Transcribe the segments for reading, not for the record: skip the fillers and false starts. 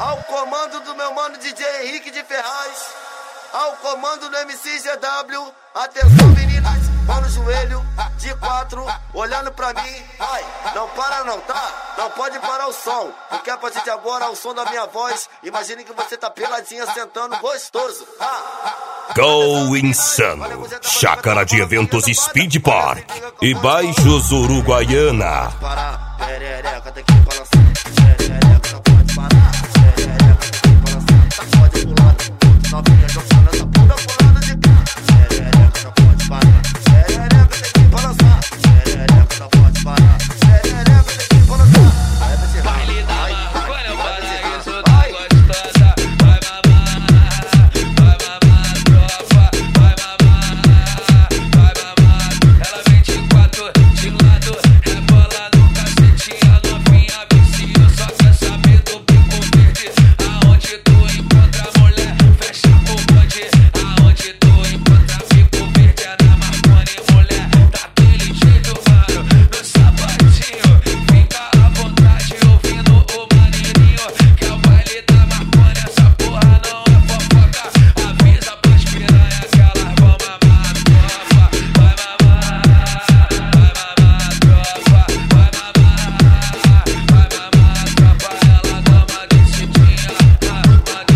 Ao comando do meu mano DJ Henrique de Ferraz, ao comando do MC GW. Atenção meninas, mão no joelho, de 4, olhando pra mim. Ai, não para não, tá? Não pode parar o som, porque a partir de agora o som da minha voz. Imagine que você tá peladinha sentando gostoso. Go Insano, Chácara de Eventos Speed Park e Baixos Uruguaiana. Parar, perereca, tem que balançar. Perereca, não pode parar. Perereca, tem que balançar. Tá pode pular, novinha jogando essa bunda pro lado de cá. Perereca, não pode parar. Perereca, tem que balançar. Perereca, não pode parar. Perereca, tem que balançar. Vai pra esse baile da maconha, paraíso da gostosa. Vai mamar, tropa. Vai mamar. Ela vem de 4, de lado, rebola no cacetinho. A novinha vicia, só quer saber do bico verde. Aonde tu encontra a mulher, fecha o bonde. Aonde tu encontra bico verde, é na maconha e mulher. Daquele jeito, mano, no sapatinho. Fica à vontade ouvindo o maneirinho, que é o baile da maconha. Essa porra não é fofoca. Avisa pras piranha que elas vão mamar a tropa. Vai mamar, tropa. Vai mamar, tropa. Ela dá uma descidinha, uma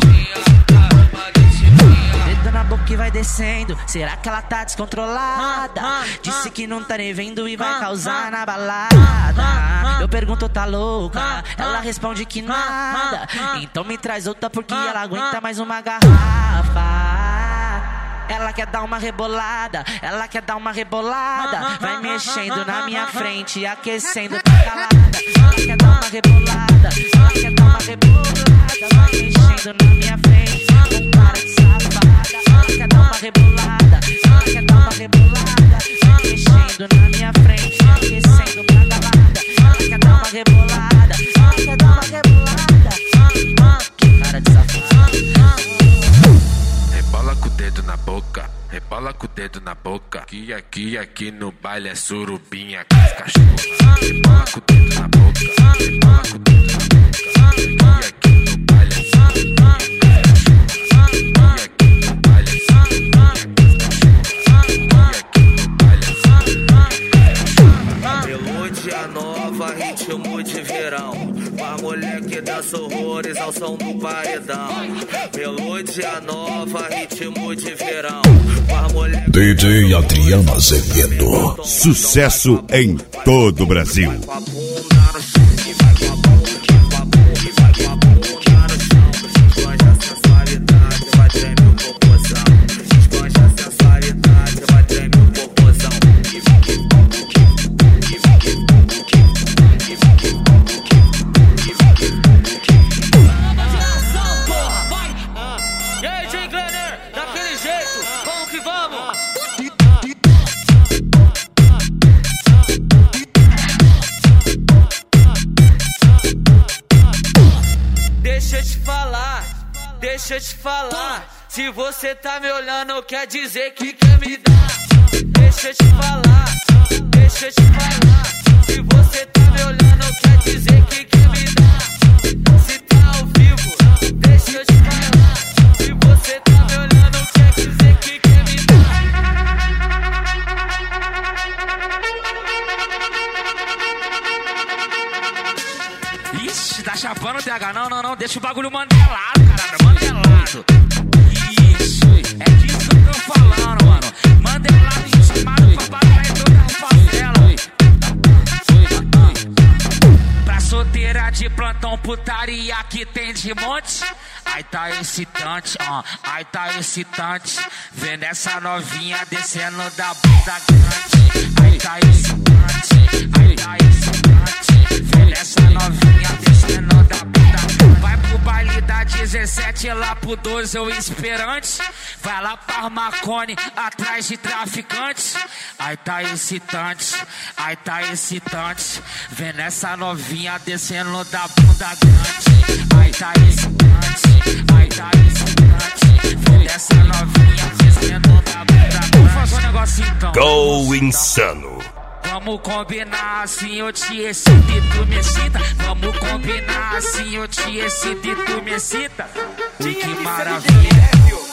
descidinha. Dedo na boca e vai descendo. Será que ela tá descontrolada? Disse que não tá nem vendo e vai causar na balada. Eu pergunto, tá louca? Ela responde que nada. Então me traz outra porque ela aguenta mais uma garrafa. Ela quer dar uma rebolada, vai mexendo na minha frente, aquecendo pra calada. Ela quer dar uma rebolada, vai mexendo na minha frente, não para de safada. Ela quer dar uma rebolada, vai mexendo na minha frente, aquecendo pra calada. Ela quer dar uma rebolada, que cara de safada. Rebola com o dedo na boca, rebola com o dedo na boca. Aqui no baile é surubinha com as cachorras. Rebola com o dedo na boca, rebola com o dedo na boca. Aqui no baile é surubinha com as cachorras. Aqui no baile é surubinha com as cachorras. Aqui no baile é surubinha com as cachorras. Melodia nova, ritmo de verão. Pra mulher que dança horrores ao som do paredão. Melodia nova, ritmo de verão. Pra mulher DJ Adriano Azevedo, sucesso em todo o Brasil. vai com a bunda no chão, e vai com a bunda, e vai com a bunda no chão. Expande a sensualidade, vai tremer o popozão. Expande a sensualidade, vai tremer o popozão. E aí, Jay Glenner, daquele jeito, vamos que vamos. Deixa eu te falar, se você tá me olhando quer dizer que quer me dar. Deixa eu te falar, se você tá me olhando quer dizer que quer me dar. Se tá ao vivo, deixa eu te falar, se você tá me olhando quer dizer que quer me dar. Ixi, tá chapando o TH, não, deixa o bagulho mandelado, caralho, mandelado. Isso, é disso que eu tô falando, mano. Mandelado e chamado pra batalha em toda a favela. Pra solteira de plantão, putaria que tem de monte. Aí tá excitante, aí tá excitante. Vendo essa novinha descendo da bunda grande. Aí tá excitante, vendo essa novinha descendo da bunda grande. Vai pro baile da 17, lá pro 12 eu esperante. Vai lá pra Marconi, atrás de traficantes. Aí tá excitante, vendo essa novinha descendo da bunda grande. Aí tá excitante, vendo essa novinha descendo da bunda grande. Vamos fazer um negócio então. Go Insano. Vamos combinar assim, eu te excito e tu me excita. Vamos combinar assim, eu te excito e tu me excita. Ui, que maravilha.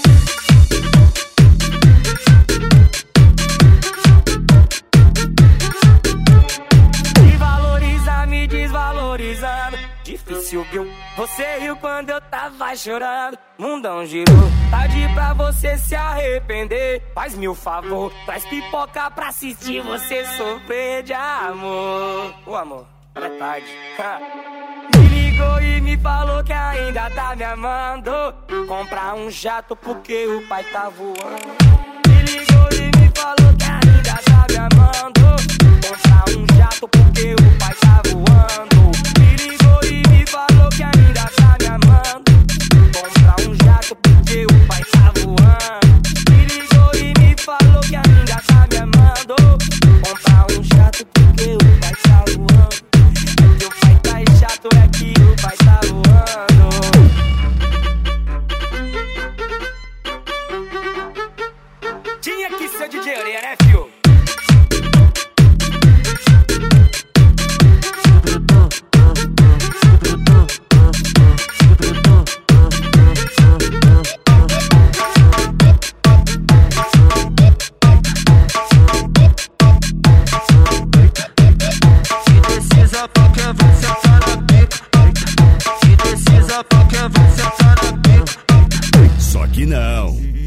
Me valoriza, me desvalorizando. Difícil, viu? Você riu quando eu tava chorando. Mundão girou, tarde pra você se arrepender. Faz-me o favor, traz pipoca pra assistir você sofrer de amor. O amor, é tarde. Me ligou e me falou que ainda tá me amando. Comprar um jato porque o pai tá voando. Me ligou e me falou que ainda tá me amando. Comprar um jato porque o pai tá voando. Me ligou e me falou que ainda tá me amando. Comprar um jato porque o pai tá voando. Me ligou e me falou que ainda tá me amando. Comprar um jato porque o pai tá voando. É que o pai tá chato, é que o pai tá voando. Tinha que ser DJ Orelha, né, fio? Só que não.